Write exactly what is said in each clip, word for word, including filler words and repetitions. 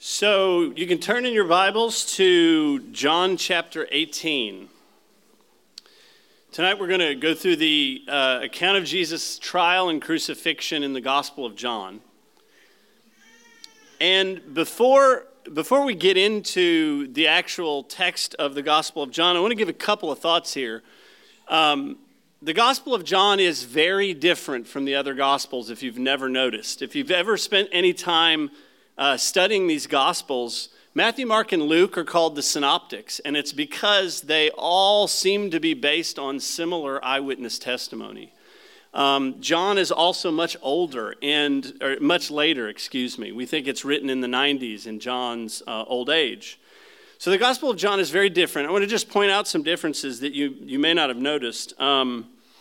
So you can turn in your Bibles to John chapter eighteen. Tonight we're going to go through the uh, account of Jesus' trial and crucifixion in the Gospel of John. And before, before we get into the actual text of the Gospel of John, I want to give a couple of thoughts here. Um, the Gospel of John is very different from the other Gospels, if you've never noticed. If you've ever spent any time Uh, studying these Gospels, Matthew, Mark, and Luke are called the synoptics, and it's because they all seem to be based on similar eyewitness testimony. Um, John is also much older, and or much later, excuse me. We think it's written in the nineties in John's uh, old age. So the Gospel of John is very different. I want to just point out some differences that you, you may not have noticed. Um,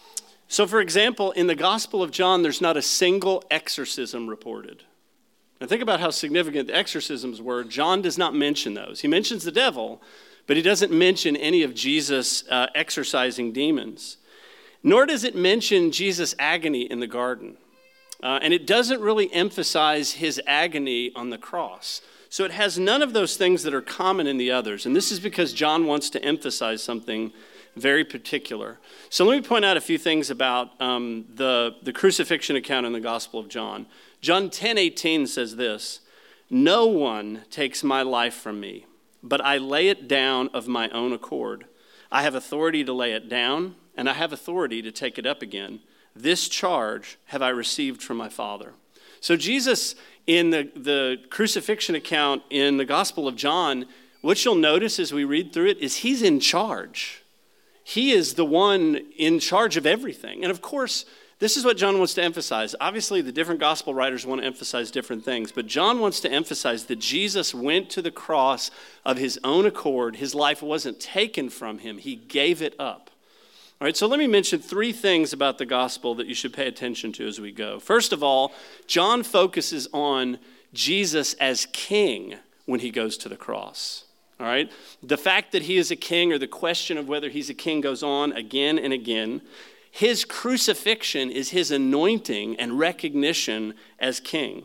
so for example, in the Gospel of John, there's not a single exorcism reported. Now think about how significant the exorcisms were. John does not mention those. He mentions the devil, but he doesn't mention any of Jesus uh, exorcising demons. Nor does it mention Jesus' agony in the garden. Uh, and it doesn't really emphasize his agony on the cross. So it has none of those things that are common in the others. And this is because John wants to emphasize something very particular. So let me point out a few things about um, the, the crucifixion account in the Gospel of John. John ten eighteen says this, "No one takes my life from me, but I lay it down of my own accord. I have authority to lay it down, and I have authority to take it up again. This charge have I received from my Father." So Jesus, in the, the crucifixion account in the Gospel of John, what you'll notice as we read through it is he's in charge. He is the one in charge of everything. And of course, this is what John wants to emphasize. Obviously, the different gospel writers want to emphasize different things, but John wants to emphasize that Jesus went to the cross of his own accord. His life wasn't taken from him. He gave it up. All right, so let me mention three things about the gospel that you should pay attention to as we go. First of all, John focuses on Jesus as king when he goes to the cross. All right, the fact that he is a king, or the question of whether he's a king, goes on again and again. His crucifixion is his anointing and recognition as king.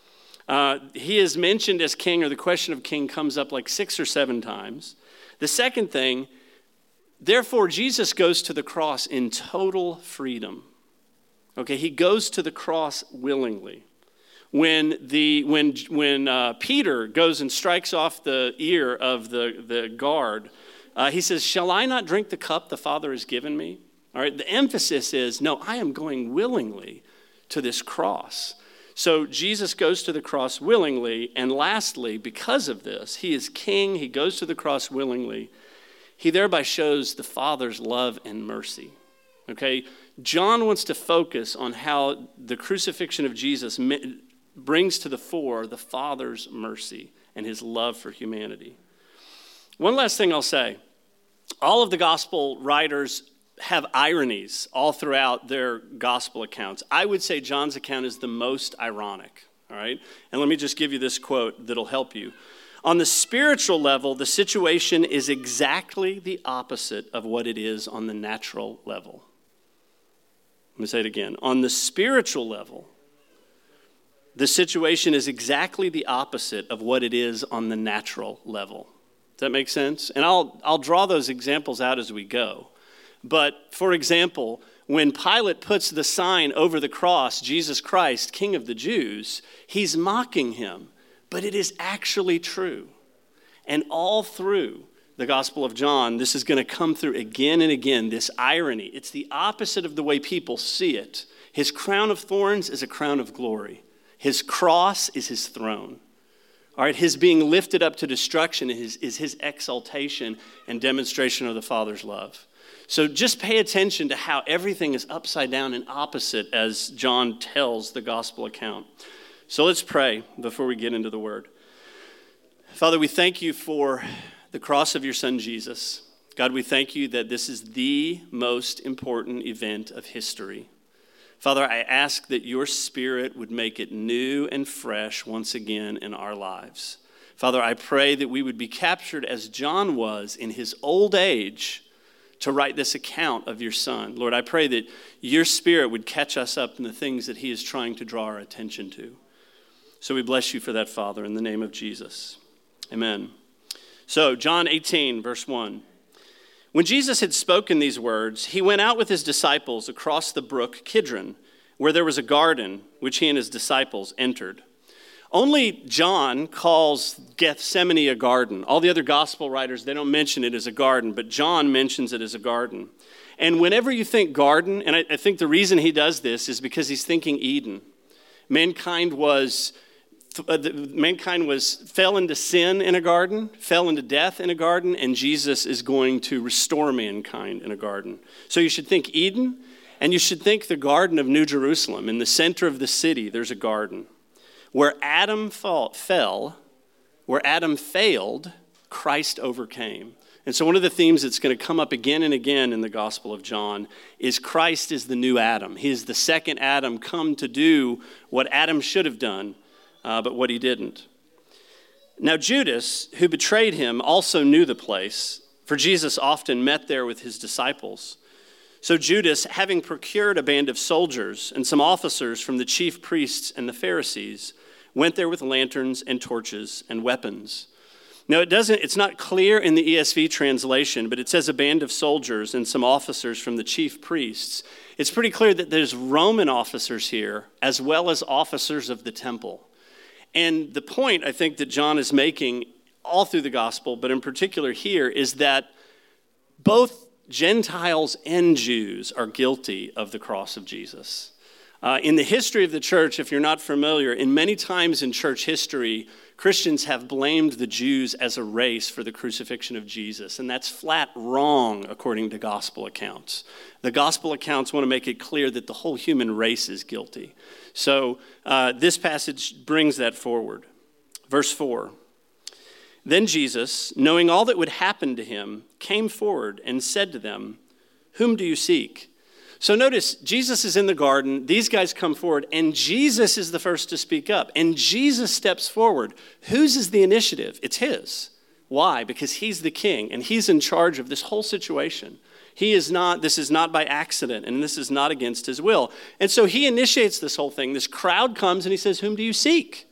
Uh, he is mentioned as king, or the question of king comes up like six or seven times. The second thing, therefore, Jesus goes to the cross in total freedom. Okay, he goes to the cross willingly. When the when when uh, Peter goes and strikes off the ear of the, the guard, uh, he says, "Shall I not drink the cup the Father has given me?" All right, the emphasis is, no, I am going willingly to this cross. So Jesus goes to the cross willingly, and lastly, because of this, he is king, he goes to the cross willingly. He thereby shows the Father's love and mercy. Okay, John wants to focus on how the crucifixion of Jesus brings to the fore the Father's mercy and his love for humanity. One last thing I'll say. All of the gospel writers have ironies all throughout their gospel accounts. I would say John's account is the most ironic, all right? And let me just give you this quote that'll help you. "On the spiritual level, the situation is exactly the opposite of what it is on the natural level." Let me say it again. On the spiritual level, the situation is exactly the opposite of what it is on the natural level. Does that make sense? And I'll I'll draw those examples out as we go. But, for example, when Pilate puts the sign over the cross, Jesus Christ, King of the Jews, he's mocking him. But it is actually true. And all through the Gospel of John, this is going to come through again and again, this irony. It's the opposite of the way people see it. His crown of thorns is a crown of glory. His cross is his throne. All right, his being lifted up to destruction is, is his exaltation and demonstration of the Father's love. So just pay attention to how everything is upside down and opposite as John tells the gospel account. So let's pray before we get into the word. Father, we thank you for the cross of your son, Jesus. God, we thank you that this is the most important event of history. Father, I ask that your Spirit would make it new and fresh once again in our lives. Father, I pray that we would be captured as John was in his old age to write this account of your son. Lord, I pray that your Spirit would catch us up in the things that he is trying to draw our attention to. So we bless you for that, Father, in the name of Jesus. Amen. So John eighteen, verse one. When Jesus had spoken these words, he went out with his disciples across the brook Kidron, where there was a garden, which he and his disciples entered. Only John calls Gethsemane a garden. All the other gospel writers, they don't mention it as a garden, but John mentions it as a garden. And whenever you think garden, and I, I think the reason he does this is because he's thinking Eden. Mankind was Uh, the, mankind was fell into sin in a garden, fell into death in a garden, and Jesus is going to restore mankind in a garden. So you should think Eden, and you should think the Garden of New Jerusalem. In the center of the city, there's a garden. Where Adam fall, fell, where Adam failed, Christ overcame. And so one of the themes that's going to come up again and again in the Gospel of John is Christ is the new Adam. He is the second Adam come to do what Adam should have done, Uh, but what he didn't. Now Judas, who betrayed him, also knew the place, for Jesus often met there with his disciples. So Judas, having procured a band of soldiers and some officers from the chief priests and the Pharisees, went there with lanterns and torches and weapons. Now it doesn't, it's not clear in the E S V translation, but it says a band of soldiers and some officers from the chief priests. It's pretty clear that there's Roman officers here as well as officers of the temple. And the point I think that John is making all through the gospel, but in particular here, is that both Gentiles and Jews are guilty of the cross of Jesus. Uh, in the history of the church, if you're not familiar, in many times in church history, Christians have blamed the Jews as a race for the crucifixion of Jesus, and that's flat wrong according to gospel accounts. The gospel accounts want to make it clear that the whole human race is guilty. So uh, this passage brings that forward. Verse four, then Jesus, knowing all that would happen to him, came forward and said to them, whom do you seek? So notice, Jesus is in the garden, these guys come forward, and Jesus is the first to speak up, and Jesus steps forward. Whose is the initiative? It's his. Why? Because he's the king, and he's in charge of this whole situation. He is not, this is not by accident, and this is not against his will. And so he initiates this whole thing. This crowd comes, and he says, whom do you seek?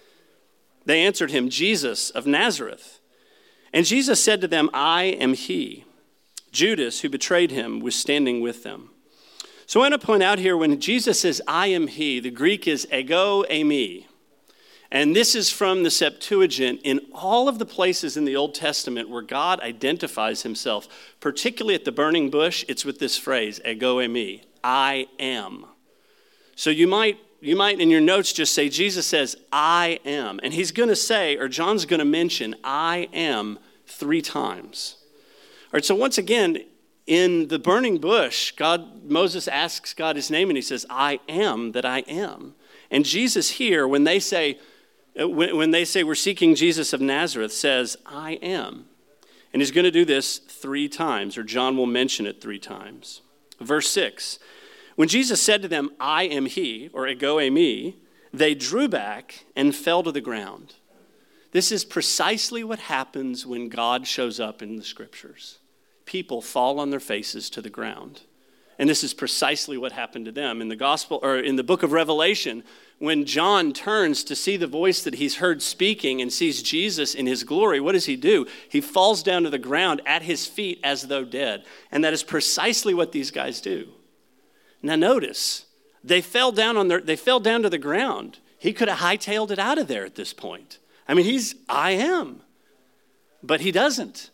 They answered him, Jesus of Nazareth. And Jesus said to them, I am he. Judas, who betrayed him, was standing with them. So I want to point out here, when Jesus says, I am he, the Greek is ego eimi. And this is from the Septuagint. In all of the places in the Old Testament where God identifies himself, particularly at the burning bush, it's with this phrase, ego eimi, I am. So you might, you might in your notes just say, Jesus says, I am. And he's going to say, or John's going to mention, I am three times. All right, so once again, in the burning bush, God, Moses asks God his name, and he says, I am that I am. And Jesus here, when they say, when, when they say we're seeking Jesus of Nazareth, says, I am. And he's going to do this three times, or John will mention it three times. Verse six, when Jesus said to them, I am he, or ego eimi, they drew back and fell to the ground. This is precisely what happens when God shows up in the scriptures. People fall on their faces to the ground. And this is precisely what happened to them. In the gospel, or in the book of Revelation, when John turns to see the voice that he's heard speaking and sees Jesus in his glory, what does he do? He falls down to the ground at his feet as though dead. And that is precisely what these guys do. Now notice, they fell down on their, they fell down to the ground. He could have hightailed it out of there at this point. I mean, he's, I am. But he doesn't.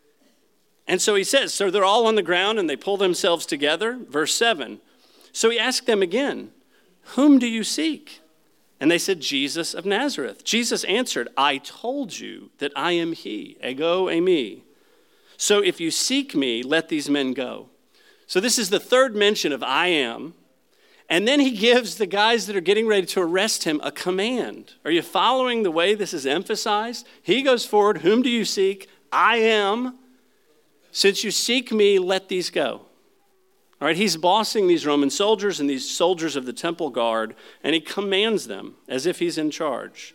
And so he says, so they're all on the ground and they pull themselves together. Verse seven. So he asked them again, whom do you seek? And they said, Jesus of Nazareth. Jesus answered, I told you that I am he, ego eimi. So if you seek me, let these men go. So this is the third mention of I am. And then he gives the guys that are getting ready to arrest him a command. Are you following the way this is emphasized? He goes forward, whom do you seek? I am. Since you seek me, let these go. All right, he's bossing these Roman soldiers and these soldiers of the temple guard, and he commands them as if he's in charge.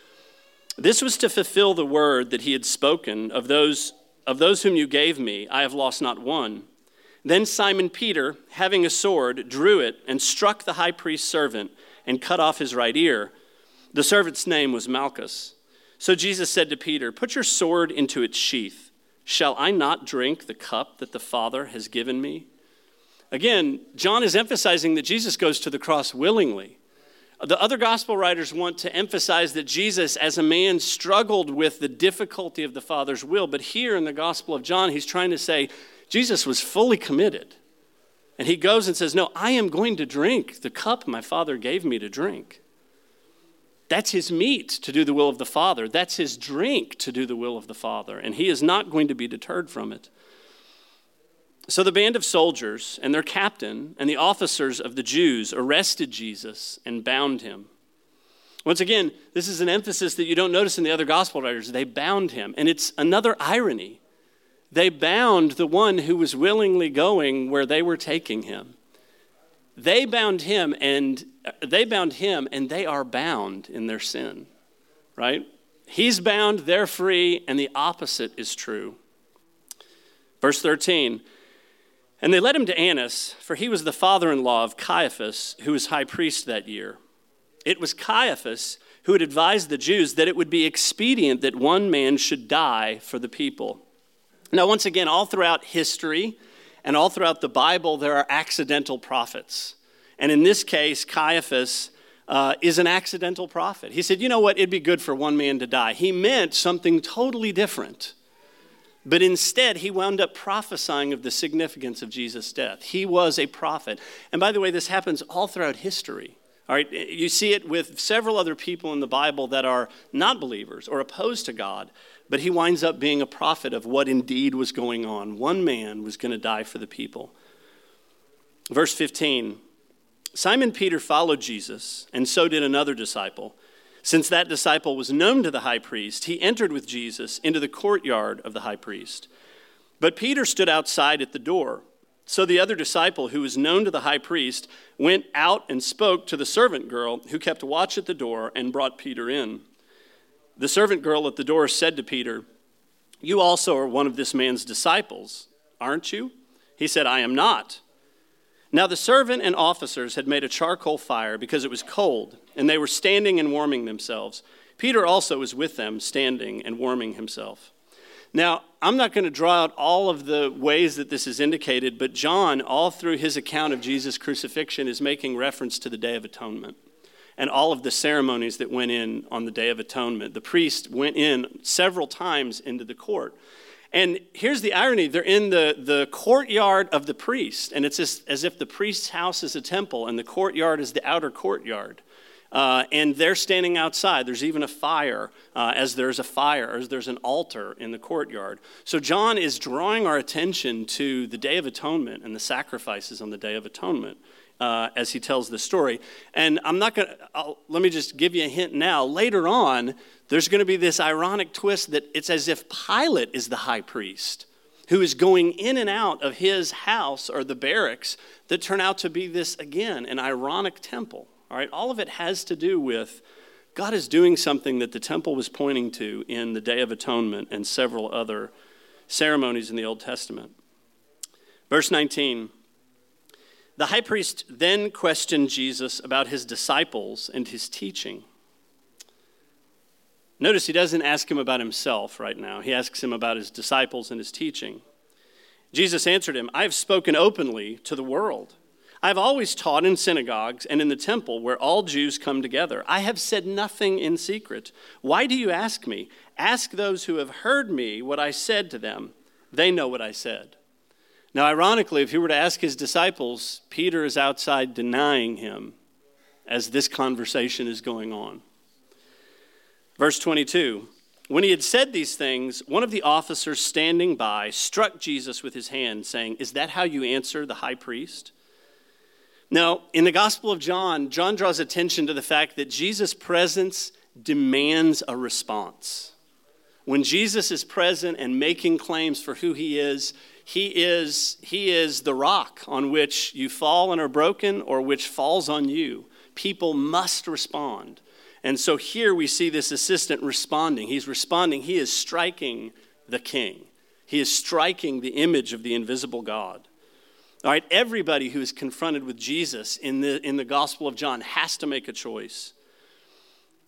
This was to fulfill the word that he had spoken of those, of those whom you gave me, I have lost not one. Then Simon Peter, having a sword, drew it and struck the high priest's servant and cut off his right ear. The servant's name was Malchus. So Jesus said to Peter, "Put your sword into its sheath. Shall I not drink the cup that the Father has given me?" Again, John is emphasizing that Jesus goes to the cross willingly. The other gospel writers want to emphasize that Jesus, as a man, struggled with the difficulty of the Father's will. But here in the Gospel of John, he's trying to say Jesus was fully committed. And he goes and says, "No, I am going to drink the cup my Father gave me to drink." That's his meat, to do the will of the Father. That's his drink, to do the will of the Father. And he is not going to be deterred from it. So the band of soldiers and their captain and the officers of the Jews arrested Jesus and bound him. Once again, this is an emphasis that you don't notice in the other gospel writers. They bound him. And it's another irony. They bound the one who was willingly going where they were taking him. They bound him and they bound him and they are bound in their sin, right? He's bound, they're free, and the opposite is true. Verse thirteen, and they led him to Annas, for he was the father-in-law of Caiaphas, who was high priest that year. It was Caiaphas who had advised the Jews that it would be expedient that one man should die for the people. Now, once again, all throughout history and all throughout the Bible, there are accidental prophets. And in this case, Caiaphas uh, is an accidental prophet. He said, you know what, it'd be good for one man to die. He meant something totally different. But instead, he wound up prophesying of the significance of Jesus' death. He was a prophet. And by the way, this happens all throughout history. All right, you see it with several other people in the Bible that are not believers or opposed to God. But he winds up being a prophet of what indeed was going on. One man was going to die for the people. Verse fifteen, Simon Peter followed Jesus, and so did another disciple. Since that disciple was known to the high priest, he entered with Jesus into the courtyard of the high priest. But Peter stood outside at the door. So the other disciple, who was known to the high priest, went out and spoke to the servant girl who kept watch at the door and brought Peter in. The servant girl at the door said to Peter, "You also are one of this man's disciples, aren't you?" He said, "I am not." Now the servant and officers had made a charcoal fire because it was cold, and they were standing and warming themselves. Peter also was with them, standing and warming himself. Now, I'm not going to draw out all of the ways that this is indicated, but John, all through his account of Jesus' crucifixion, is making reference to the Day of Atonement and all of the ceremonies that went in on the Day of Atonement. The priest went in several times into the court. And here's the irony. They're in the, the courtyard of the priest, and it's as, as if the priest's house is a temple, and the courtyard is the outer courtyard. Uh, and they're standing outside. There's even a fire, uh, as there's a fire, as there's an altar in the courtyard. So John is drawing our attention to the Day of Atonement and the sacrifices on the Day of Atonement uh, as he tells the story. And I'm not going to, let me just give you a hint now. Later on, there's going to be this ironic twist that it's as if Pilate is the high priest who is going in and out of his house or the barracks that turn out to be this, again, an ironic temple. All right, all of it has to do with God is doing something that the temple was pointing to in the Day of Atonement and several other ceremonies in the Old Testament. Verse nineteen, the high priest then questioned Jesus about his disciples and his teaching. Notice he doesn't ask him about himself right now. He asks him about his disciples and his teaching. Jesus answered him, "I have spoken openly to the world. I have always taught in synagogues and in the temple where all Jews come together. I have said nothing in secret. Why do you ask me? Ask those who have heard me what I said to them. They know what I said." Now, ironically, if you were to ask his disciples, Peter is outside denying him as this conversation is going on. Verse twenty-two, when he had said these things, one of the officers standing by struck Jesus with his hand, saying, "Is that how you answer the high priest?" Now, in the Gospel of John, John draws attention to the fact that Jesus' presence demands a response. When Jesus is present and making claims for who he is, he is, he is the rock on which you fall and are broken or which falls on you. People must respond. And so here we see this assistant responding. He's responding. He is striking the king. He is striking the image of the invisible God. All right, everybody who is confronted with Jesus in the, in the Gospel of John has to make a choice.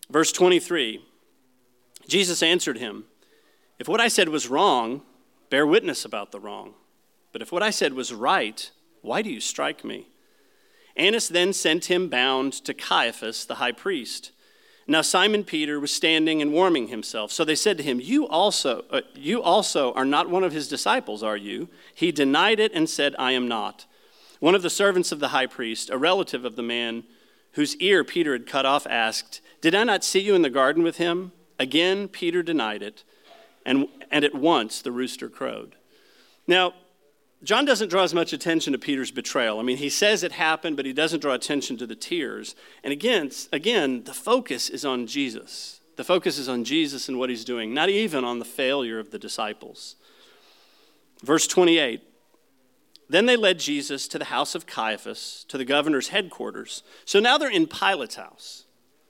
Verse twenty-three, Jesus answered him, "If what I said was wrong, bear witness about the wrong. But if what I said was right, why do you strike me?" Annas then sent him bound to Caiaphas, the high priest. Now Simon Peter was standing and warming himself. So they said to him, you also, uh, you also are not one of his disciples, are you? He denied it and said, I am not. One of the servants of the high priest, a relative of the man whose ear Peter had cut off, asked, "Did I not see you in the garden with him?" Again, Peter denied it, and, and at once the rooster crowed. Now, John doesn't draw as much attention to Peter's betrayal. I mean, he says it happened, but he doesn't draw attention to the tears. And again, again, the focus is on Jesus. The focus is on Jesus and what he's doing, not even on the failure of the disciples. Verse twenty-eight, then they led Jesus to the house of Caiaphas, to the governor's headquarters. So now they're in Pilate's house.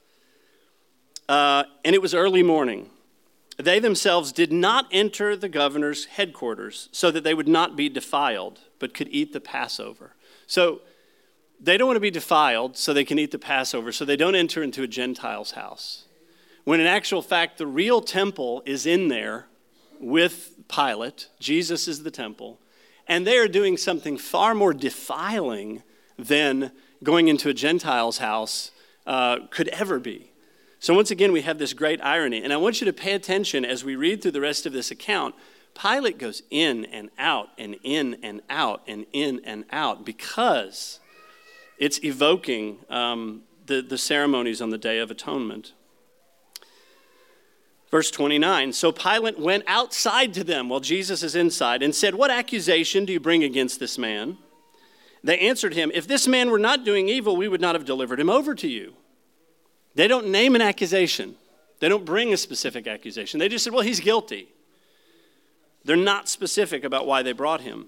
Uh, and it was early morning. They themselves did not enter the governor's headquarters so that they would not be defiled, but could eat the Passover. So they don't want to be defiled so they can eat the Passover, so they don't enter into a Gentile's house. When in actual fact, the real temple is in there with Pilate. Jesus is the temple. And they are doing something far more defiling than going into a Gentile's house uh, could ever be. So once again, we have this great irony. And I want you to pay attention as we read through the rest of this account. Pilate goes in and out and in and out and in and out because it's evoking um, the, the ceremonies on the Day of Atonement. Verse twenty-nine, so Pilate went outside to them while Jesus is inside and said, what accusation do you bring against this man? They answered him, if this man were not doing evil, we would not have delivered him over to you. They don't name an accusation. They don't bring a specific accusation. They just said, well, he's guilty. They're not specific about why they brought him.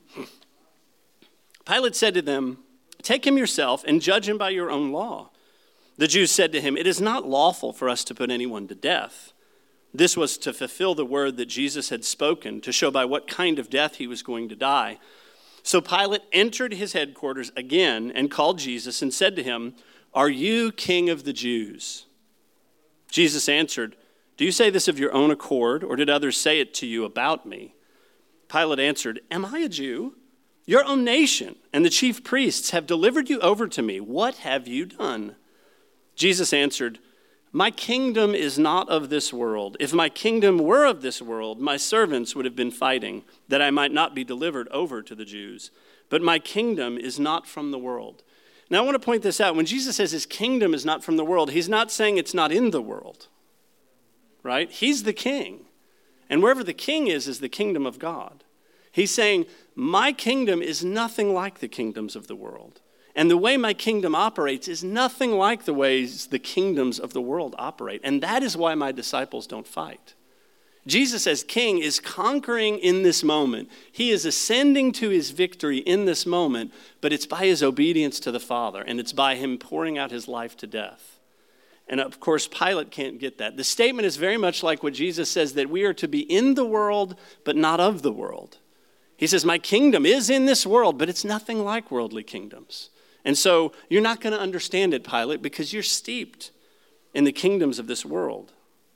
Pilate said to them, take him yourself and judge him by your own law. The Jews said to him, it is not lawful for us to put anyone to death. This was to fulfill the word that Jesus had spoken, to show by what kind of death he was going to die. So Pilate entered his headquarters again and called Jesus and said to him, are you king of the Jews? Jesus answered, do you say this of your own accord, or did others say it to you about me? Pilate answered, am I a Jew? Your own nation and the chief priests have delivered you over to me. What have you done? Jesus answered, my kingdom is not of this world. If my kingdom were of this world, my servants would have been fighting, that I might not be delivered over to the Jews. But my kingdom is not from the world. Now, I want to point this out. When Jesus says his kingdom is not from the world, he's not saying it's not in the world, right? He's the king. And wherever the king is, is the kingdom of God. He's saying, my kingdom is nothing like the kingdoms of the world. And the way my kingdom operates is nothing like the ways the kingdoms of the world operate. And that is why my disciples don't fight. Jesus as king is conquering in this moment. He is ascending to his victory in this moment, but it's by his obedience to the Father, and it's by him pouring out his life to death. And of course, Pilate can't get that. The statement is very much like what Jesus says, that we are to be in the world, but not of the world. He says, my kingdom is in this world, but it's nothing like worldly kingdoms. And so you're not going to understand it, Pilate, because you're steeped in the kingdoms of this world.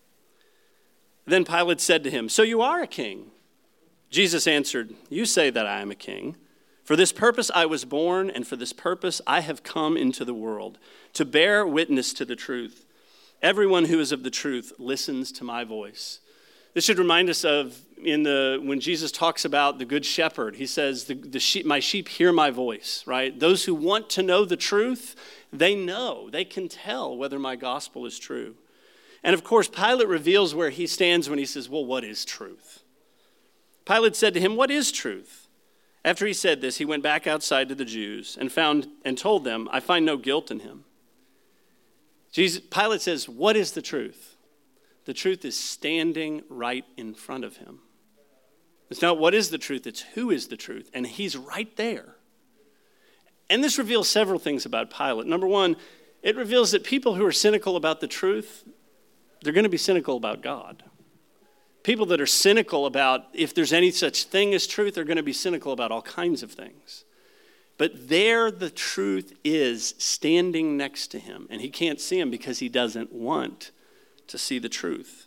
Then Pilate said to him, so you are a king? Jesus answered, you say that I am a king. For this purpose I was born, and for this purpose I have come into the world, to bear witness to the truth. Everyone who is of the truth listens to my voice. This should remind us of in the when Jesus talks about the good shepherd. He says, the, the sheep, my sheep hear my voice, right? Those who want to know the truth, they know, they can tell whether my gospel is true. And of course, Pilate reveals where he stands when he says, well, what is truth? Pilate said to him, what is truth? After he said this, he went back outside to the Jews and found and told them, I find no guilt in him. Jesus, Pilate says, what is the truth? The truth is standing right in front of him. It's not what is the truth, it's who is the truth. And he's right there. And this reveals several things about Pilate. Number one, it reveals that people who are cynical about the truth, they're going to be cynical about God. People that are cynical about if there's any such thing as truth are going to be cynical about all kinds of things. But there the truth is standing next to him, and he can't see him because he doesn't want to see the truth.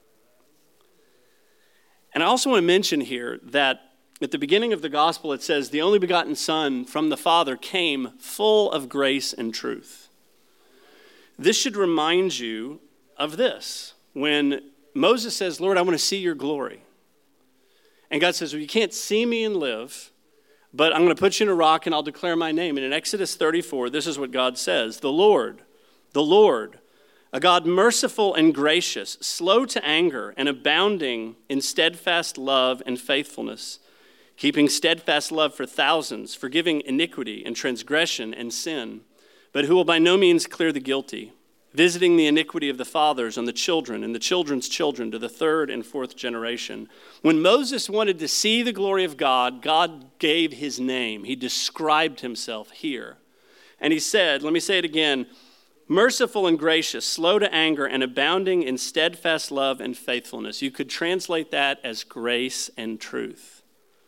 And I also want to mention here that at the beginning of the gospel, it says, the only begotten Son from the Father came full of grace and truth. This should remind you of this. When Moses says, Lord, I want to see your glory. And God says, well, you can't see me and live, but I'm going to put you in a rock and I'll declare my name. And in Exodus thirty-four, this is what God says, the Lord, the Lord, a God merciful and gracious, slow to anger and abounding in steadfast love and faithfulness, keeping steadfast love for thousands, forgiving iniquity and transgression and sin, but who will by no means clear the guilty, visiting the iniquity of the fathers on the children and the children's children to the third and fourth generation. When Moses wanted to see the glory of God, God gave his name. He described himself here. And he said, let me say it again, merciful and gracious, slow to anger, and abounding in steadfast love and faithfulness. You could translate that as grace and truth.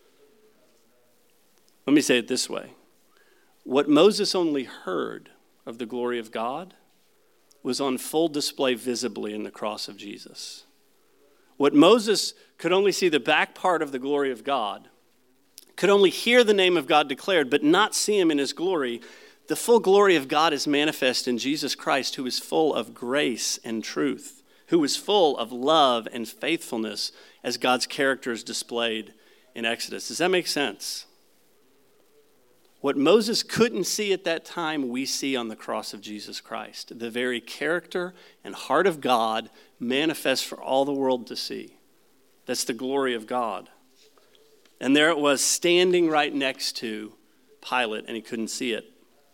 Let me say it this way. What Moses only heard of the glory of God was on full display visibly in the cross of Jesus. What Moses could only see the back part of the glory of God, could only hear the name of God declared, but not see him in his glory, the full glory of God is manifest in Jesus Christ, who is full of grace and truth, who is full of love and faithfulness as God's character is displayed in Exodus. Does that make sense? What Moses couldn't see at that time, we see on the cross of Jesus Christ. The very character and heart of God manifest for all the world to see. That's the glory of God. And there it was standing right next to Pilate, and he couldn't see it.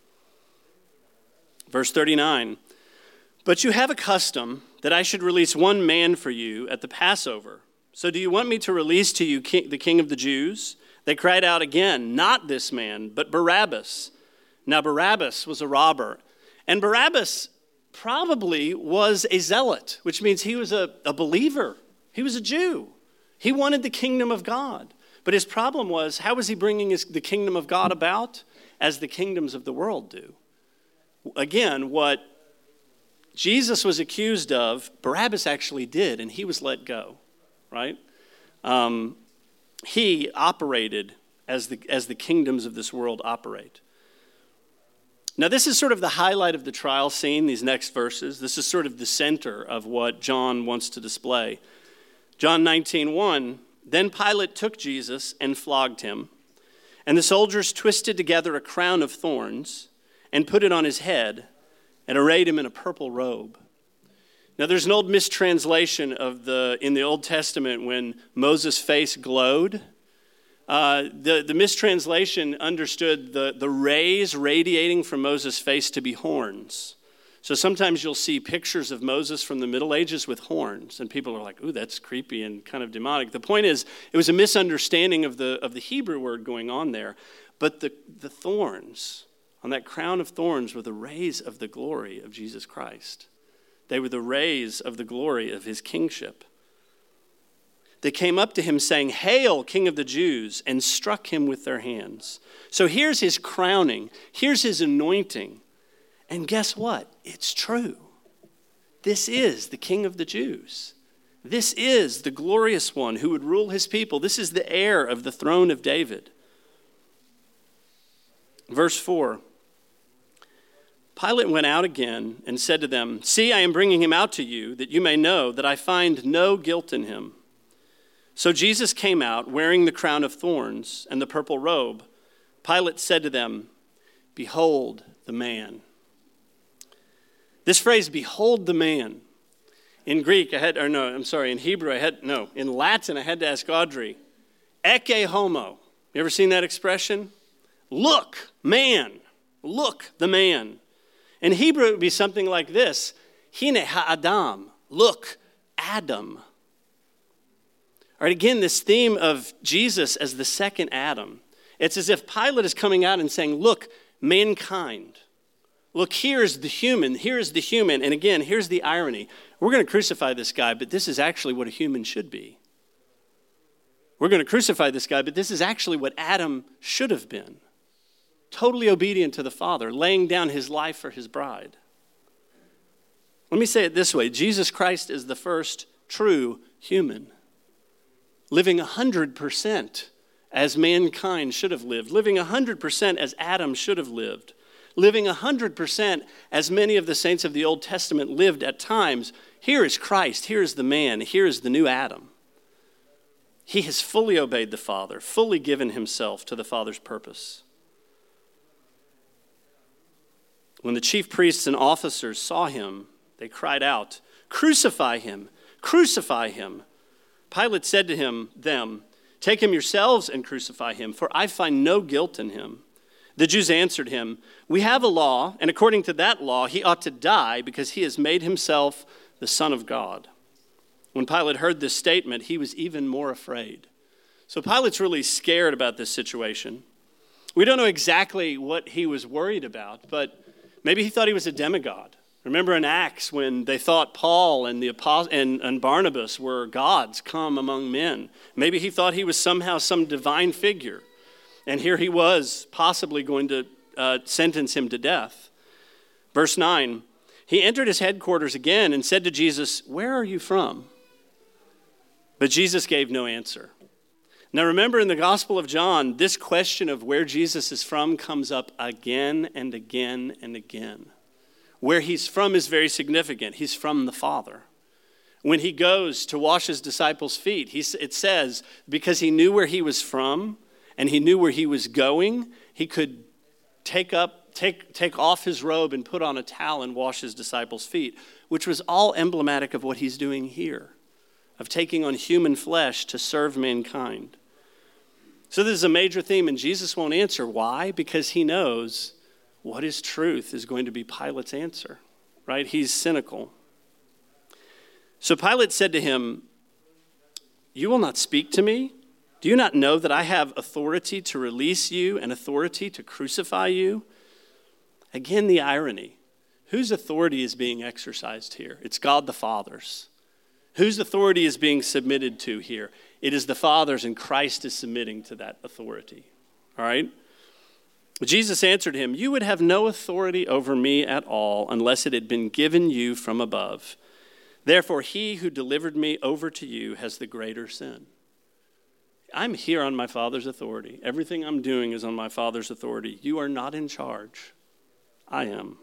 Verse thirty-nine, but you have a custom that I should release one man for you at the Passover. So do you want me to release to you king, the king of the Jews? They cried out again, not this man, but Barabbas. Now Barabbas was a robber, and Barabbas probably was a zealot, which means he was a, a believer. He was a Jew. He wanted the kingdom of God. But his problem was, how was he bringing his, the kingdom of God about? As the kingdoms of the world do. Again, what Jesus was accused of, Barabbas actually did, and he was let go, right? Um, he operated as the, as the kingdoms of this world operate. Now, this is sort of the highlight of the trial scene, these next verses. This is sort of the center of what John wants to display. John nineteen one, then Pilate took Jesus and flogged him, and the soldiers twisted together a crown of thorns and put it on his head and arrayed him in a purple robe. Now, there's an old mistranslation of the in the Old Testament when Moses' face glowed. Uh, the, the mistranslation understood the, the rays radiating from Moses' face to be horns. So sometimes you'll see pictures of Moses from the Middle Ages with horns, and people are like, ooh, that's creepy and kind of demonic. The point is, it was a misunderstanding of the, of the Hebrew word going on there. But the, the thorns, on that crown of thorns, were the rays of the glory of Jesus Christ. They were the rays of the glory of his kingship. They came up to him saying, "Hail, King of the Jews," and struck him with their hands. So here's his crowning. Here's his anointing. And guess what? It's true. This is the King of the Jews. This is the glorious one who would rule his people. This is the heir of the throne of David. Verse four. Pilate went out again and said to them, "See, I am bringing him out to you, that you may know that I find no guilt in him." So Jesus came out wearing the crown of thorns and the purple robe. Pilate said to them, "Behold the man." This phrase, "behold the man," in Greek, I had, or no, I'm sorry, in Hebrew, I had, no, in Latin, I had to ask Audrey, ecce homo. You ever seen that expression? Look, man, look, the man. In Hebrew, it would be something like this, hine ha'adam, look, Adam. All right, again, this theme of Jesus as the second Adam. It's as if Pilate is coming out and saying, look, mankind. Look, here's the human, here's the human. And again, here's the irony. We're going to crucify this guy, but this is actually what a human should be. We're going to crucify this guy, but this is actually what Adam should have been. Totally obedient to the Father, laying down his life for his bride. Let me say it this way. Jesus Christ is the first true human, living one hundred percent as mankind should have lived, living one hundred percent as Adam should have lived, living one hundred percent as many of the saints of the Old Testament lived at times. Here is Christ. Here is the man. Here is the new Adam. He has fully obeyed the Father, fully given himself to the Father's purpose. When the chief priests and officers saw him, they cried out, "Crucify him! Crucify him!" Pilate said to him, them, "Take him yourselves and crucify him, for I find no guilt in him." The Jews answered him, "We have a law, and according to that law, he ought to die because he has made himself the Son of God." When Pilate heard this statement, he was even more afraid. So Pilate's really scared about this situation. We don't know exactly what he was worried about, but maybe he thought he was a demigod. Remember in Acts when they thought Paul and the apost- and, and Barnabas were gods come among men. Maybe he thought he was somehow some divine figure. And here he was possibly going to uh, sentence him to death. Verse nine, he entered his headquarters again and said to Jesus, "Where are you from?" But Jesus gave no answer. Now remember in the Gospel of John, this question of where Jesus is from comes up again and again and again. Where he's from is very significant. He's from the Father. When he goes to wash his disciples' feet, he, it says, because he knew where he was from and he knew where he was going, he could take up, take, take off his robe and put on a towel and wash his disciples' feet, which was all emblematic of what he's doing here, of taking on human flesh to serve mankind. So this is a major theme, and Jesus won't answer. Why? Because he knows what is truth is going to be Pilate's answer, right? He's cynical. So Pilate said to him, "You will not speak to me? Do you not know that I have authority to release you and authority to crucify you?" Again, the irony. Whose authority is being exercised here? It's God the Father's. Whose authority is being submitted to here? It is the Father's, and Christ is submitting to that authority. All right? Jesus answered him, "You would have no authority over me at all unless it had been given you from above. Therefore, he who delivered me over to you has the greater sin." I'm here on my Father's authority. Everything I'm doing is on my Father's authority. You are not in charge. I am.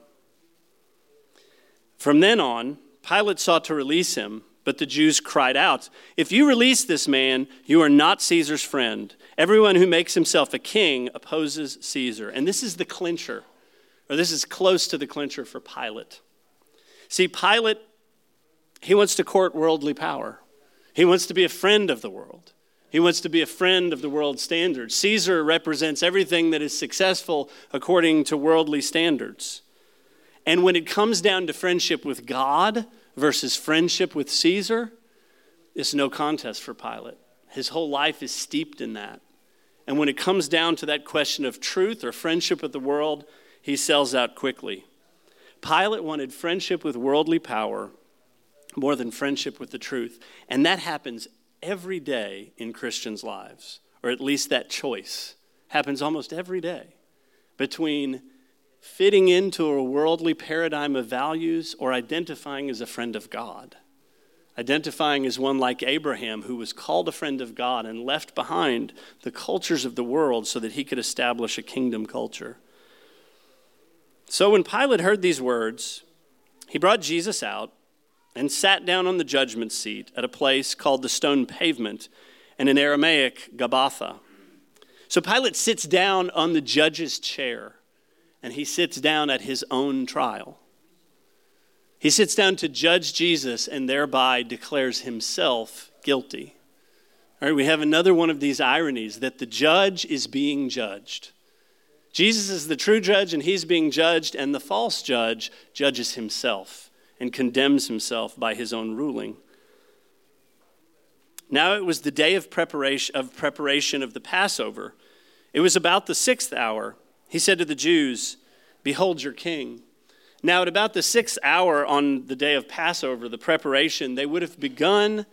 From then on, Pilate sought to release him, but the Jews cried out, "If you release this man, you are not Caesar's friend. Everyone who makes himself a king opposes Caesar." And this is the clincher, or this is close to the clincher for Pilate. See, Pilate, he wants to court worldly power. He wants to be a friend of the world. He wants to be a friend of the world's standards. Caesar represents everything that is successful according to worldly standards. And when it comes down to friendship with God versus friendship with Caesar, it's no contest for Pilate. His whole life is steeped in that. And when it comes down to that question of truth or friendship with the world, he sells out quickly. Pilate wanted friendship with worldly power more than friendship with the truth. And that happens every day in Christians' lives, or at least that choice happens almost every day between fitting into a worldly paradigm of values or identifying as a friend of God. Identifying as one like Abraham, who was called a friend of God and left behind the cultures of the world so that he could establish a kingdom culture. So when Pilate heard these words, he brought Jesus out and sat down on the judgment seat at a place called the Stone Pavement, and in Aramaic, Gabbatha. So Pilate sits down on the judge's chair, and he sits down at his own trial. He sits down to judge Jesus and thereby declares himself guilty. All right, we have another one of these ironies that the judge is being judged. Jesus is the true judge and he's being judged, and the false judge judges himself and condemns himself by his own ruling. Now it was the day of preparation of preparation of the Passover. It was about the sixth hour. He said to the Jews, "Behold your king." Now at about the sixth hour on the day of Passover, the preparation, they would have begun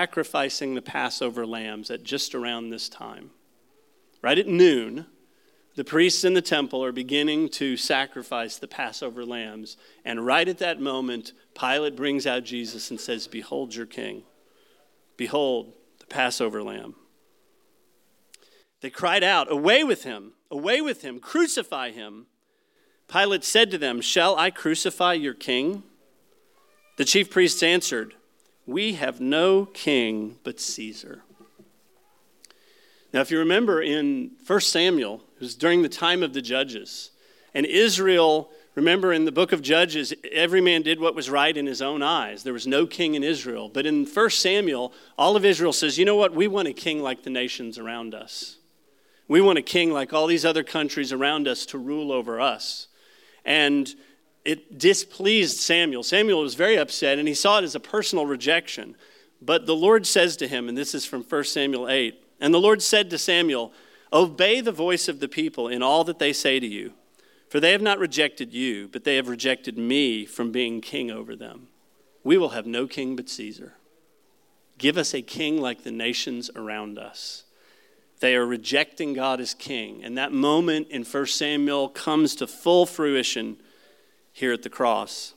sacrificing the Passover lambs at just around this time. Right at noon, the priests in the temple are beginning to sacrifice the Passover lambs. And right at that moment, Pilate brings out Jesus and says, "Behold your king. Behold the Passover lamb." They cried out, "Away with him! Away with him! Crucify him!" Pilate said to them, "Shall I crucify your king?" The chief priests answered, "We have no king but Caesar." Now, if you remember in First Samuel, it was during the time of the judges, and Israel, remember in the book of Judges, every man did what was right in his own eyes. There was no king in Israel. But in First Samuel, all of Israel says, you know what? We want a king like the nations around us. We want a king like all these other countries around us to rule over us. And it displeased Samuel. Samuel was very upset, and he saw it as a personal rejection. But the Lord says to him, and this is from First Samuel eight, "And the Lord said to Samuel, obey the voice of the people in all that they say to you. For they have not rejected you, but they have rejected me from being king over them. We will have no king but Caesar. Give us a king like the nations around us." They are rejecting God as king. And that moment in First Samuel comes to full fruition here at the cross.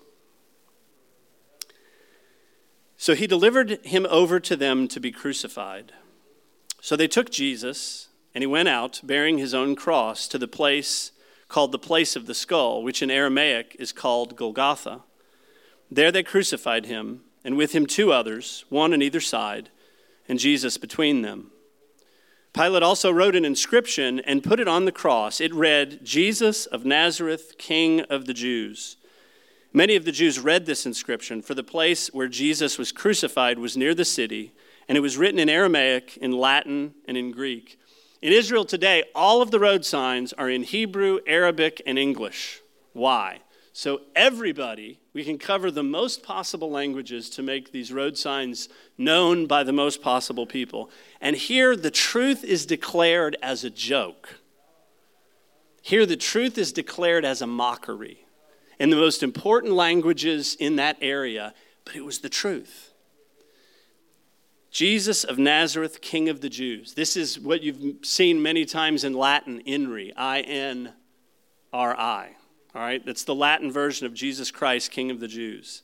So he delivered him over to them to be crucified. So they took Jesus, and he went out bearing his own cross to the place called the place of the skull, which in Aramaic is called Golgotha. There they crucified him, and with him two others, one on either side, and Jesus between them. Pilate also wrote an inscription and put it on the cross. It read, "Jesus of Nazareth, King of the Jews." Many of the Jews read this inscription, for the place where Jesus was crucified was near the city, and it was written in Aramaic, in Latin, and in Greek. In Israel today, all of the road signs are in Hebrew, Arabic, and English. Why? So everybody, we can cover the most possible languages to make these road signs known by the most possible people. And here the truth is declared as a joke. Here the truth is declared as a mockery in the most important languages in that area, but it was the truth. Jesus of Nazareth, King of the Jews. This is what you've seen many times in Latin, I N R I, I N R I. All right, that's the Latin version of Jesus Christ, King of the Jews.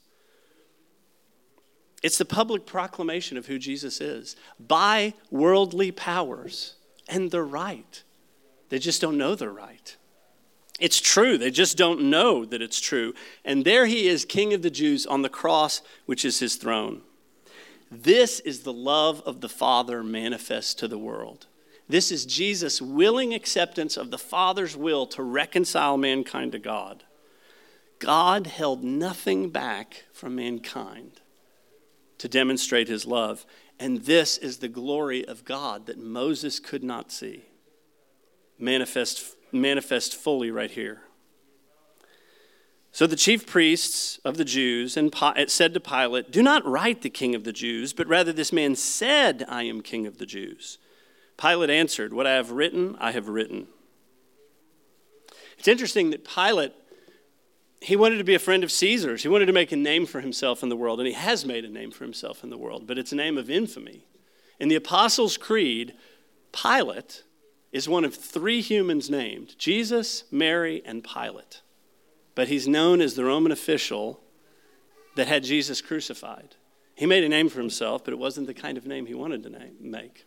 It's the public proclamation of who Jesus is by worldly powers, and they're right. They just don't know they're right. It's true, they just don't know that it's true. And there he is, King of the Jews, on the cross, which is his throne. This is the love of the Father manifest to the world. This is Jesus' willing acceptance of the Father's will to reconcile mankind to God. God held nothing back from mankind to demonstrate his love. And this is the glory of God that Moses could not see. Manifest, manifest fully right here. So the chief priests of the Jews and said to Pilate, "Do not write the King of the Jews, but rather this man said, 'I am King of the Jews.'" Pilate answered, "What I have written, I have written." It's interesting that Pilate, he wanted to be a friend of Caesar's. He wanted to make a name for himself in the world, and he has made a name for himself in the world, but it's a name of infamy. In the Apostles' Creed, Pilate is one of three humans named, Jesus, Mary, and Pilate. But he's known as the Roman official that had Jesus crucified. He made a name for himself, but it wasn't the kind of name he wanted to name, make.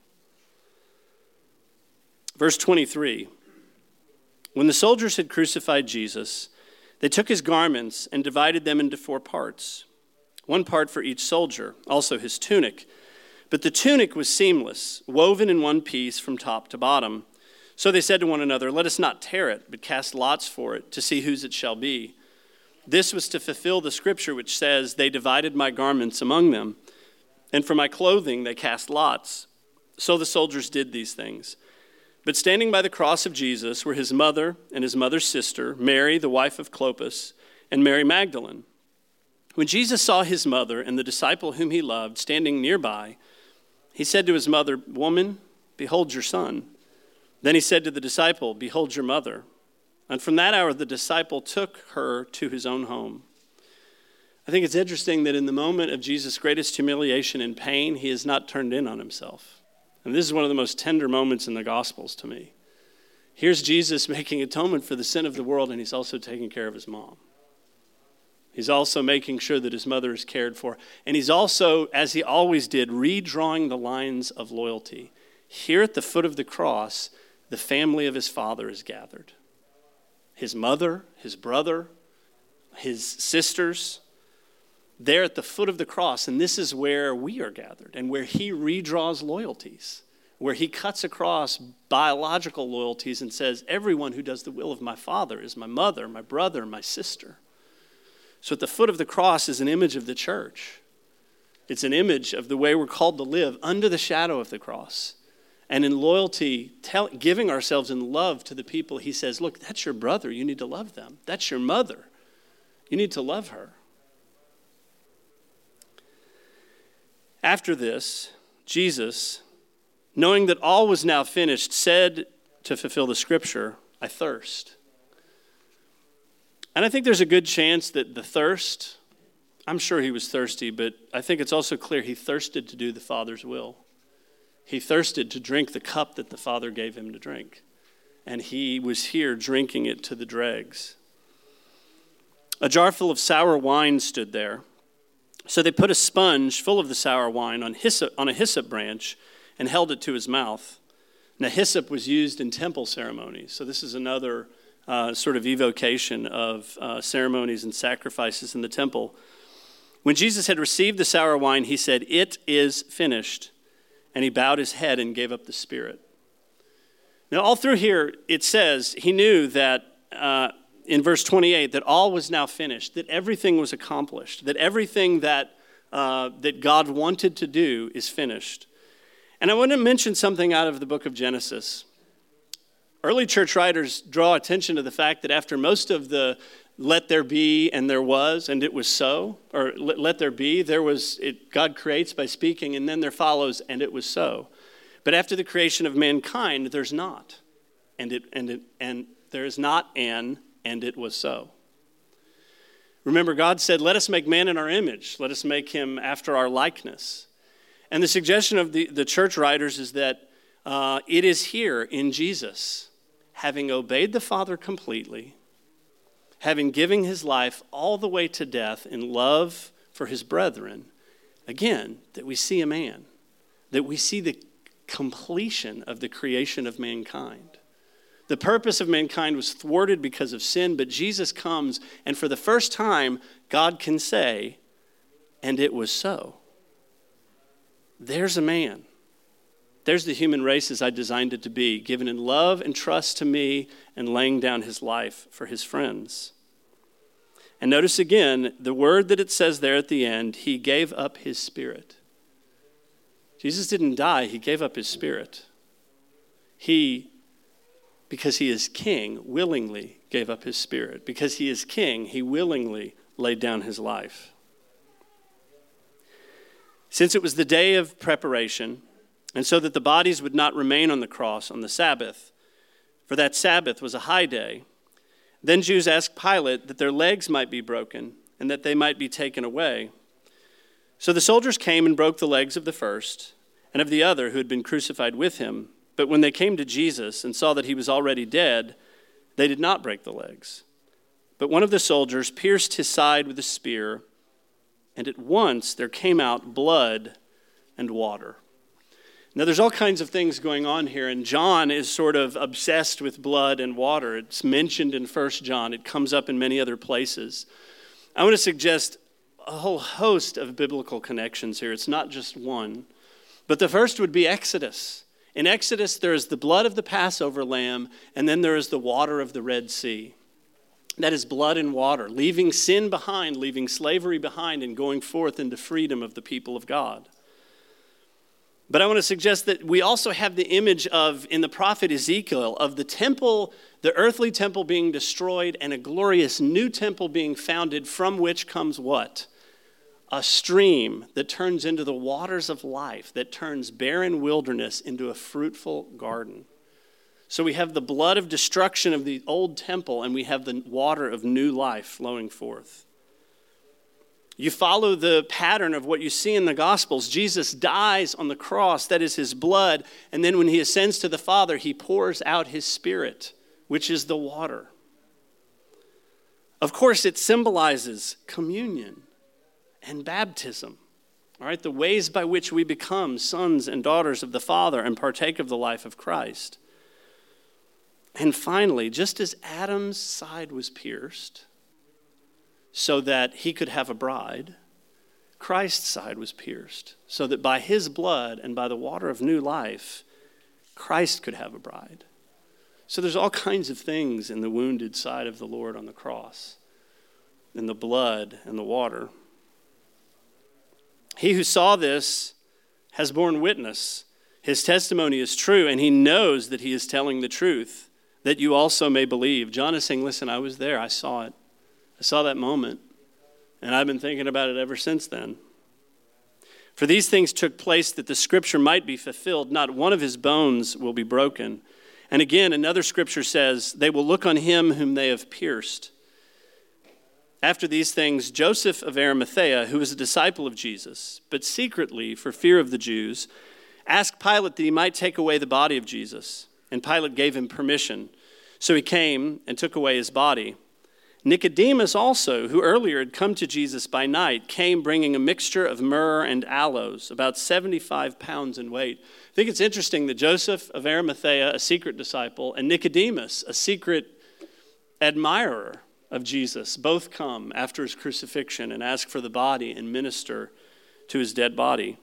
Verse twenty-three, when the soldiers had crucified Jesus, they took his garments and divided them into four parts, one part for each soldier, also his tunic. But the tunic was seamless, woven in one piece from top to bottom. So they said to one another, "Let us not tear it, but cast lots for it to see whose it shall be." This was to fulfill the scripture which says, "They divided my garments among them, and for my clothing they cast lots." So the soldiers did these things. But standing by the cross of Jesus were his mother and his mother's sister, Mary, the wife of Clopas, and Mary Magdalene. When Jesus saw his mother and the disciple whom he loved standing nearby, he said to his mother, "Woman, behold your son." Then he said to the disciple, "Behold your mother." And from that hour, the disciple took her to his own home. I think it's interesting that in the moment of Jesus' greatest humiliation and pain, he has not turned in on himself. And this is one of the most tender moments in the Gospels to me. Here's Jesus making atonement for the sin of the world, and he's also taking care of his mom. He's also making sure that his mother is cared for. And he's also, as he always did, redrawing the lines of loyalty. Here at the foot of the cross, the family of his father is gathered. His mother, his brother, his sisters, they're at the foot of the cross. And this is where we are gathered and where he redraws loyalties, where he cuts across biological loyalties and says, everyone who does the will of my Father is my mother, my brother, my sister. So at the foot of the cross is an image of the church. It's an image of the way we're called to live under the shadow of the cross. And in loyalty, tell, giving ourselves in love to the people, he says, look, that's your brother. You need to love them. That's your mother. You need to love her. After this, Jesus, knowing that all was now finished, said to fulfill the scripture, I thirst. And I think there's a good chance that the thirst, I'm sure he was thirsty, but I think it's also clear he thirsted to do the Father's will. He thirsted to drink the cup that the Father gave him to drink. And he was here drinking it to the dregs. A jar full of sour wine stood there. So they put a sponge full of the sour wine on hyssop, on a hyssop branch and held it to his mouth. Now hyssop was used in temple ceremonies. So this is another Uh, sort of evocation of uh, ceremonies and sacrifices in the temple. When Jesus had received the sour wine, he said, it is finished. And he bowed his head and gave up the spirit. Now, all through here, it says he knew that uh, in verse twenty-eight, that all was now finished, that everything was accomplished, that everything that, uh, that God wanted to do is finished. And I want to mention something out of the book of Genesis. Early church writers draw attention to the fact that after most of the let there be and there was and it was so, or let, let there be, there was, it, God creates by speaking, and then there follows and it was so. But after the creation of mankind, there's not. And it and it and there is not an and it was so. Remember, God said, let us make man in our image. Let us make him after our likeness. And the suggestion of the, the church writers is that uh, it is here in Jesus, having obeyed the Father completely, having given his life all the way to death in love for his brethren, again, that we see a man, that we see the completion of the creation of mankind. The purpose of mankind was thwarted because of sin, but Jesus comes, and for the first time, God can say, and it was so. There's a man. There's the human race as I designed it to be, given in love and trust to me and laying down his life for his friends. And notice again, the word that it says there at the end, he gave up his spirit. Jesus didn't die, he gave up his spirit. He, because he is king, willingly gave up his spirit. Because he is king, he willingly laid down his life. Since it was the day of preparation, and so that the bodies would not remain on the cross on the Sabbath, for that Sabbath was a high day, then Jews asked Pilate that their legs might be broken and that they might be taken away. So the soldiers came and broke the legs of the first and of the other who had been crucified with him. But when they came to Jesus and saw that he was already dead, they did not break the legs. But one of the soldiers pierced his side with a spear, and at once there came out blood and water. Now, there's all kinds of things going on here, and John is sort of obsessed with blood and water. It's mentioned in First John. It comes up in many other places. I want to suggest a whole host of biblical connections here. It's not just one. But the first would be Exodus. In Exodus, there is the blood of the Passover lamb, and then there is the water of the Red Sea. That is blood and water, leaving sin behind, leaving slavery behind, and going forth into freedom of the people of God. But I want to suggest that we also have the image of, in the prophet Ezekiel, of the temple, the earthly temple being destroyed and a glorious new temple being founded, from which comes what? A stream that turns into the waters of life, that turns barren wilderness into a fruitful garden. So we have the blood of destruction of the old temple, and we have the water of new life flowing forth. You follow the pattern of what you see in the Gospels. Jesus dies on the cross, that is his blood, and then when he ascends to the Father, he pours out his Spirit, which is the water. Of course, it symbolizes communion and baptism, all right, the ways by which we become sons and daughters of the Father and partake of the life of Christ. And finally, just as Adam's side was pierced so that he could have a bride, Christ's side was pierced so that by his blood and by the water of new life, Christ could have a bride. So there's all kinds of things in the wounded side of the Lord on the cross, in the blood and the water. He who saw this has borne witness. His testimony is true, and he knows that he is telling the truth, that you also may believe. John is saying, listen, I was there. I saw it. I saw that moment, and I've been thinking about it ever since then. For these things took place that the scripture might be fulfilled. Not one of his bones will be broken. And again, another scripture says, they will look on him whom they have pierced. After these things, Joseph of Arimathea, who was a disciple of Jesus, but secretly, for fear of the Jews, asked Pilate that he might take away the body of Jesus. And Pilate gave him permission. So he came and took away his body. Nicodemus also, who earlier had come to Jesus by night, came bringing a mixture of myrrh and aloes, about seventy-five pounds in weight. I think it's interesting that Joseph of Arimathea, a secret disciple, and Nicodemus, a secret admirer of Jesus, both come after his crucifixion and ask for the body and minister to his dead body.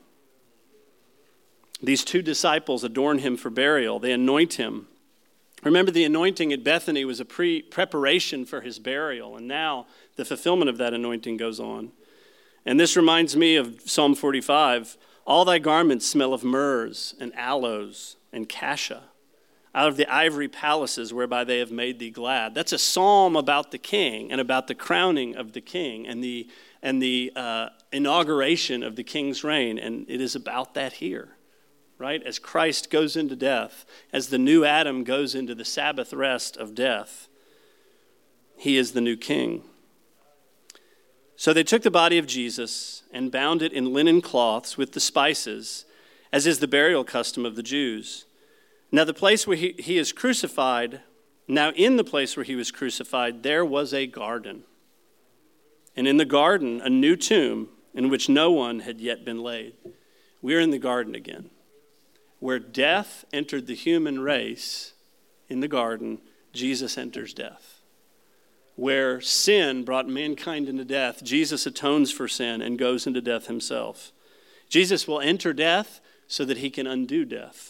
These two disciples adorn him for burial. They anoint him. Remember, the anointing at Bethany was a pre preparation for his burial, and now the fulfillment of that anointing goes on. And this reminds me of Psalm forty-five. All thy garments smell of myrrhs and aloes and cassia, out of the ivory palaces whereby they have made thee glad. That's a psalm about the king and about the crowning of the king and the, and the uh, inauguration of the king's reign, and it is about that here. Right? As Christ goes into death, as the new Adam goes into the Sabbath rest of death, he is the new king. So they took the body of Jesus and bound it in linen cloths with the spices, as is the burial custom of the Jews. Now the place where he, he is crucified, now in the place where he was crucified, there was a garden. And in the garden, a new tomb in which no one had yet been laid. We're in the garden again. Where death entered the human race in the garden, Jesus enters death. Where sin brought mankind into death, Jesus atones for sin and goes into death himself. Jesus will enter death so that he can undo death.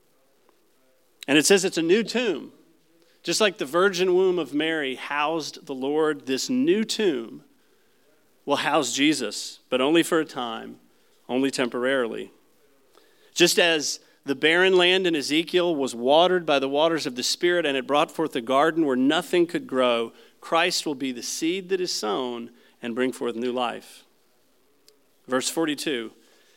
And it says it's a new tomb. Just like the virgin womb of Mary housed the Lord, this new tomb will house Jesus, but only for a time, only temporarily. Just as the barren land in Ezekiel was watered by the waters of the Spirit, and it brought forth a garden where nothing could grow, Christ will be the seed that is sown and bring forth new life. Verse forty-two.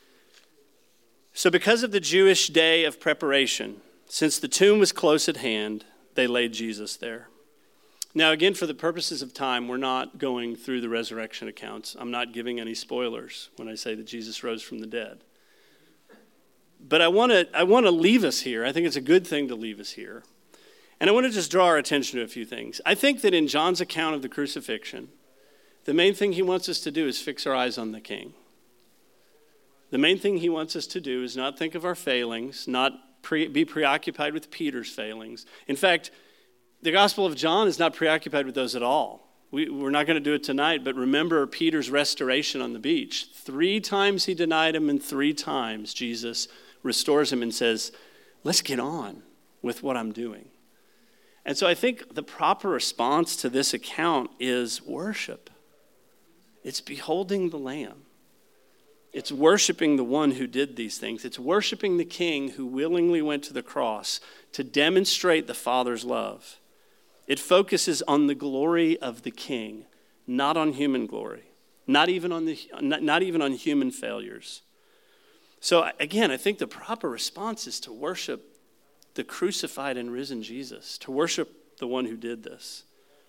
So because of the Jewish day of preparation, since the tomb was close at hand, they laid Jesus there. Now again, for the purposes of time, we're not going through the resurrection accounts. I'm not giving any spoilers when I say that Jesus rose from the dead. But I want to I want to leave us here. I think it's a good thing to leave us here. And I want to just draw our attention to a few things. I think that in John's account of the crucifixion, the main thing he wants us to do is fix our eyes on the King. The main thing he wants us to do is not think of our failings, not pre- be preoccupied with Peter's failings. In fact, the Gospel of John is not preoccupied with those at all. We, we're not going to do it tonight, but remember Peter's restoration on the beach. Three times he denied him, and three times Jesus restores him and says, let's get on with what I'm doing. And so I think the proper response to this account is worship. It's beholding the Lamb. It's worshiping the one who did these things. It's worshiping the King who willingly went to the cross to demonstrate the Father's love. It focuses on the glory of the King, not on human glory, not even on the not, not even on human failures. So again, I think the proper response is to worship the crucified and risen Jesus, to worship the one who did this.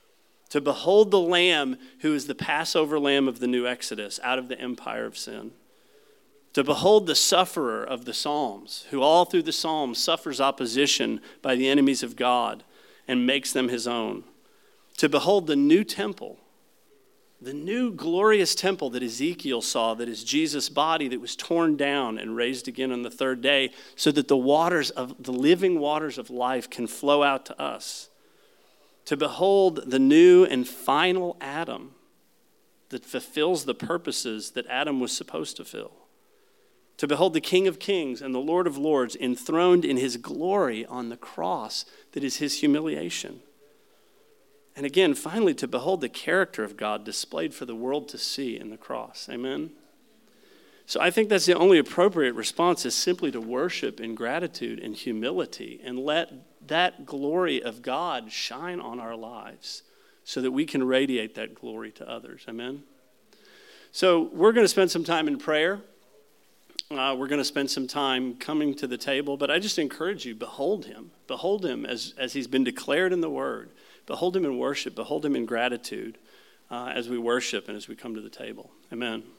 To behold the Lamb who is the Passover Lamb of the new Exodus out of the empire of sin. To behold the sufferer of the Psalms, who all through the Psalms suffers opposition by the enemies of God and makes them his own. To behold the new temple, the new glorious temple that Ezekiel saw, that is Jesus' body that was torn down and raised again on the third day, so that the waters of the living waters of life can flow out to us. To behold the new and final Adam that fulfills the purposes that Adam was supposed to fill. To behold the King of Kings and the Lord of Lords enthroned in his glory on the cross that is his humiliation. And again, finally, to behold the character of God displayed for the world to see in the cross. Amen? So I think that's the only appropriate response, is simply to worship in gratitude and humility and let that glory of God shine on our lives so that we can radiate that glory to others. Amen? So we're going to spend some time in prayer. Uh, we're going to spend some time coming to the table, but I just encourage you, behold him. Behold him as, as he's been declared in the word. Behold him in worship. Behold him in gratitude uh, as we worship and as we come to the table. Amen.